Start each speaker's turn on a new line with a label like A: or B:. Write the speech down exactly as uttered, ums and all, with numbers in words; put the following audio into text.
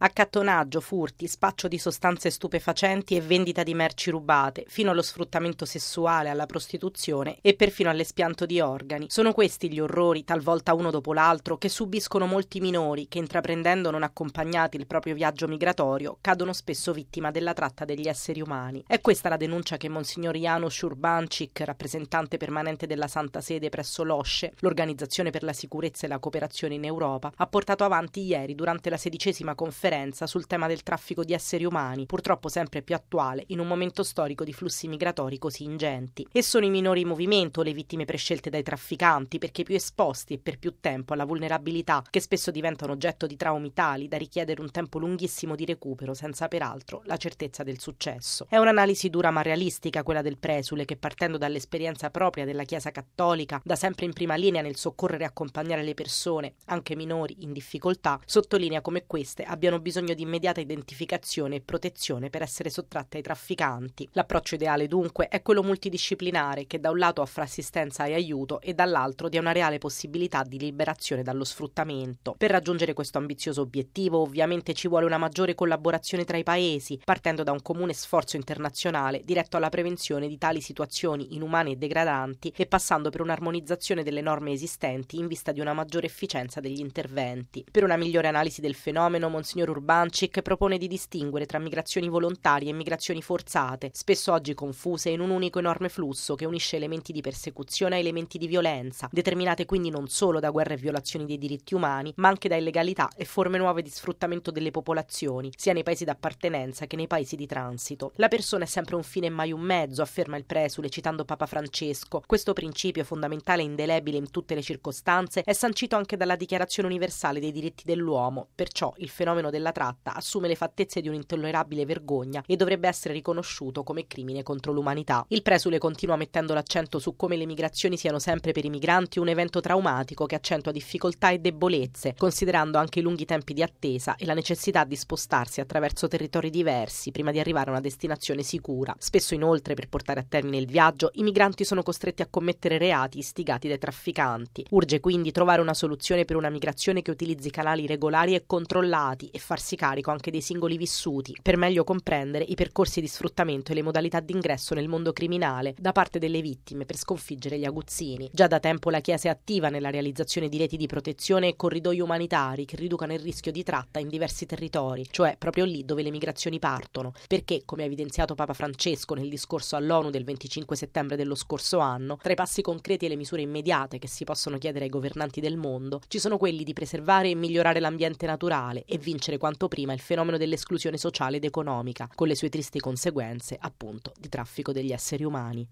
A: Accattonaggio, furti, spaccio di sostanze stupefacenti e vendita di merci rubate, fino allo sfruttamento sessuale, alla prostituzione e perfino all'espianto di organi. Sono questi gli orrori, talvolta uno dopo l'altro, che subiscono molti minori che, intraprendendo non accompagnati il proprio viaggio migratorio, cadono spesso vittima della tratta degli esseri umani. È questa la denuncia che Monsignor Janusz Urbancic, rappresentante permanente della Santa Sede presso l'OSCE, l'Organizzazione per la Sicurezza e la Cooperazione in Europa, ha portato avanti ieri durante la sedicesima conferenza sul tema del traffico di esseri umani, purtroppo sempre più attuale in un momento storico di flussi migratori così ingenti. E sono i minori in movimento le vittime prescelte dai trafficanti, perché più esposti e per più tempo alla vulnerabilità, che spesso diventano oggetto di traumi tali da richiedere un tempo lunghissimo di recupero senza peraltro la certezza del successo. È un'analisi dura ma realistica quella del presule, che partendo dall'esperienza propria della Chiesa Cattolica, da sempre in prima linea nel soccorrere e accompagnare le persone, anche minori, in difficoltà, sottolinea come queste abbiano bisogno di immediata identificazione e protezione per essere sottratte ai trafficanti. L'approccio ideale dunque è quello multidisciplinare che da un lato offre assistenza e aiuto e dall'altro dia una reale possibilità di liberazione dallo sfruttamento. Per raggiungere questo ambizioso obiettivo ovviamente ci vuole una maggiore collaborazione tra i paesi, partendo da un comune sforzo internazionale diretto alla prevenzione di tali situazioni inumane e degradanti e passando per un'armonizzazione delle norme esistenti in vista di una maggiore efficienza degli interventi. Per una migliore analisi del fenomeno, Monsignor Urbancic propone di distinguere tra migrazioni volontarie e migrazioni forzate, spesso oggi confuse in un unico enorme flusso che unisce elementi di persecuzione a elementi di violenza, determinate quindi non solo da guerre e violazioni dei diritti umani, ma anche da illegalità e forme nuove di sfruttamento delle popolazioni, sia nei paesi d'appartenenza che nei paesi di transito. La persona è sempre un fine e mai un mezzo, afferma il presule citando Papa Francesco. Questo principio fondamentale e indelebile in tutte le circostanze è sancito anche dalla Dichiarazione universale dei diritti dell'uomo, perciò il fenomeno della tratta assume le fattezze di un'intollerabile vergogna e dovrebbe essere riconosciuto come crimine contro l'umanità. Il presule continua mettendo l'accento su come le migrazioni siano sempre per i migranti un evento traumatico che accentua difficoltà e debolezze, considerando anche i lunghi tempi di attesa e la necessità di spostarsi attraverso territori diversi prima di arrivare a una destinazione sicura. Spesso inoltre, per portare a termine il viaggio, i migranti sono costretti a commettere reati istigati dai trafficanti. Urge quindi trovare una soluzione per una migrazione che utilizzi canali regolari e controllati e farsi carico anche dei singoli vissuti, per meglio comprendere i percorsi di sfruttamento e le modalità di ingresso nel mondo criminale da parte delle vittime per sconfiggere gli aguzzini. Già da tempo la Chiesa è attiva nella realizzazione di reti di protezione e corridoi umanitari che riducano il rischio di tratta in diversi territori, cioè proprio lì dove le migrazioni partono, perché, come ha evidenziato Papa Francesco nel discorso all'ONU del venticinque settembre dello scorso anno, tra i passi concreti e le misure immediate che si possono chiedere ai governanti del mondo ci sono quelli di preservare e migliorare l'ambiente naturale e vincere quanto prima il fenomeno dell'esclusione sociale ed economica, con le sue tristi conseguenze, appunto, di traffico degli esseri umani.